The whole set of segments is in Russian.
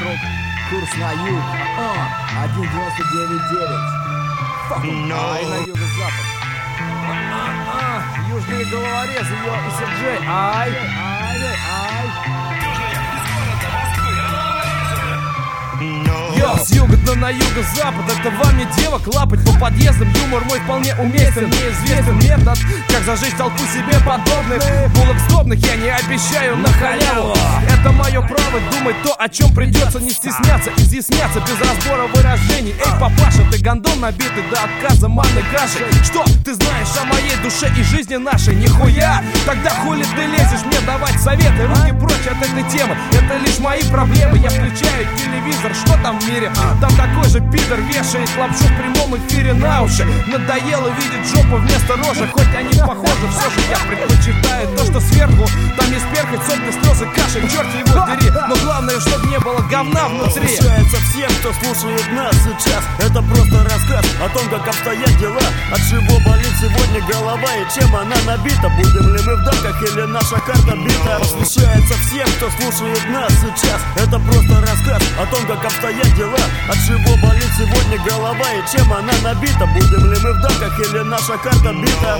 Курс на юг. 1.99.9. Ай, на юго-запад. Южные головорезы, йо, и Серджей. Ай. Йо, с юга на юго-запад, это вам не девок лапать по подъездам. Юмор мой вполне уместен, неизвестен метод, как зажечь толпу себе подобных. Булок сдобных я не обещаю на халяву. Это мое право думать то, о чем придется не стесняться, изъясняться без разбора выражений. Эй, папаша, ты гондон набитый до отказа манной кашей. Что ты знаешь о моей душе и жизни нашей? Нихуя! Тогда хули ты лезешь мне давать советы? Руки прочь от этой темы, это лишь мои проблемы. Я включаю телевизор, что там в мире? Там такой же пидор вешает лапшу в прямом эфире на уши. Надоело видеть жопу вместо рожи. Хоть они похожи, все же я предпочитаю то, что сверху. Там есть перхоть, сопли, слезы, кашель, черт его дери. Но главное, чтобы не было говна внутри. Посвящается всем, кто слушает нас сейчас. Это просто рассказ о том, как обстоят дела. От чего болит сегодня голова и чем она набита. Будем ли мы в дамках или наша карта бита. Посвящается всем, кто слушает нас сейчас. Это просто рассказ о том, как обстоят дела. От чего болит сегодня голова и чем она набита. Будем ли мы в дамках или наша карта бита.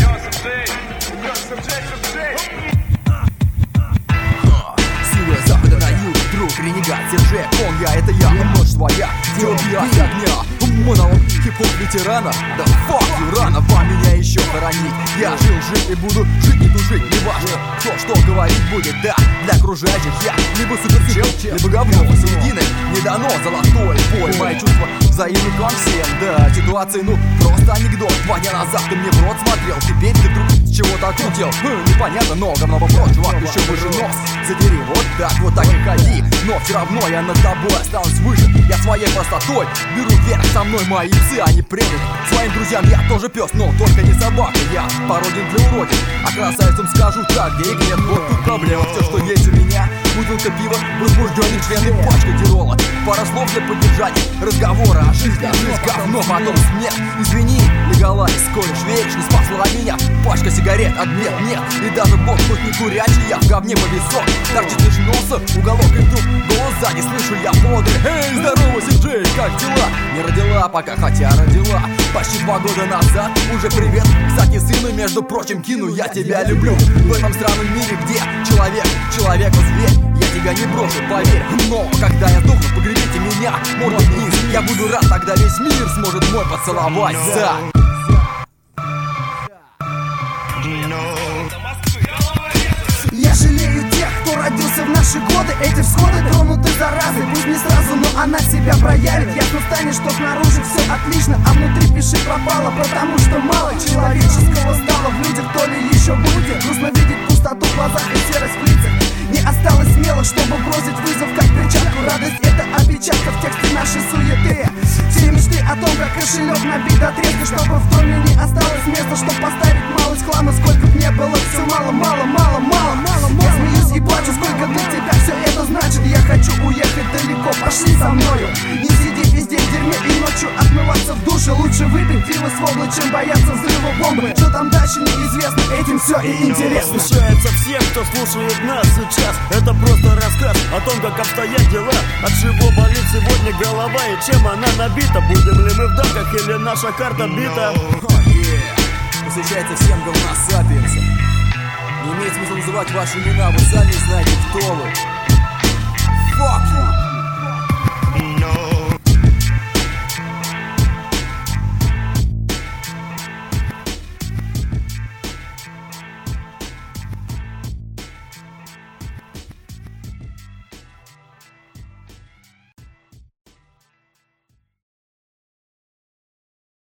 С юго-запада на юг, друг, ренегат, Серджей, Конга, это я, ночь твоя, делби от огня. Монолог хип-хоп ветерана, да fuck you, рано вам меня еще хоронить. Я жил и буду жить, не тужить, неважно, кто что говорить будет, да. Для окружающих я либо суперчел, либо говно, середины не дано золотое поле. Мои чувства взаимны к вам всем, да. Ситуации, ну, просто анекдот. 2 дня назад ты мне в рот смотрел, теперь ты вдруг с чего-то окрутил. Непонятно, но говно вопрос, чувак, еще выше нос. Задери, вот так и ходи. Но все равно я над тобой останусь выше. Я своей простотой беру вверх, со мной мои псы, они преданы. Своим друзьям я тоже пес, но только не собака. Я породен для уродин, а красавицам скажу так, где их нет, вот тут проблема. Все, что есть у меня, бутылка пива, возбужденный член и пачка дирола. Пара слов для поддержания разговора о жизни, а жизнь говно, потом смех. Извини, легалайз, скоришь, веришь, не спасла меня. Пачка сигарет, ответ нет, и даже бог хоть не курячий, я в говне повесок. Торчит лишь носа, уголок и вдруг голос сзади, слышу я бодрый. Эй, здорово, Серджей, как дела? Не родила пока, хотя родила почти 2 года назад. Уже привет, кстати, сыну, между прочим, кину, я тебя люблю. В этом странном мире, где человеку зверь, я тебя не брошу, поверь. Но когда я сдохну, погребите меня мордой вниз. Я буду рад, тогда весь мир сможет мой поцеловать. Да. Я жалею тех, кто родился в наши годы. Эти всходы тронуты заразой. Пусть не сразу, но она себя проявит. Ясно станет, что снаружи все отлично, а внутри пиши пропало, потому что мало человеческого стало в людях, то ли еще будет. Грустно видеть пустоту в глазах и серость в лицах. Не осталось смелых, чтобы бросить вызов как перчатку. Радость — это опечатка в тексте нашей суеты. Все мечты о том, как кошелек набит до треска, чтобы в доме не осталось места, чтобы поставить малость хлама. Сколько б не было, все мало. Я смеюсь и плачу, сколько для тебя все это значит. Я хочу уехать далеко, пошли со мною. Не сидеть везде в дерьме и ночью отмываться в душе. Лучше выпить пиво с воблой, чем бояться взрыва бомбы. Что там дальше неизвестно, этим все и интересно. Посвящается всем, кто слушает нас сейчас. Это просто рассказ о том, как обстоят дела. От чего болит сегодня голова и чем она набита. Будем ли мы в дамках или наша карта бита. Посвящается всем говносапиенсам. Не имеет смысла называть ваши имена, вы сами знаете, кто вы. Fuck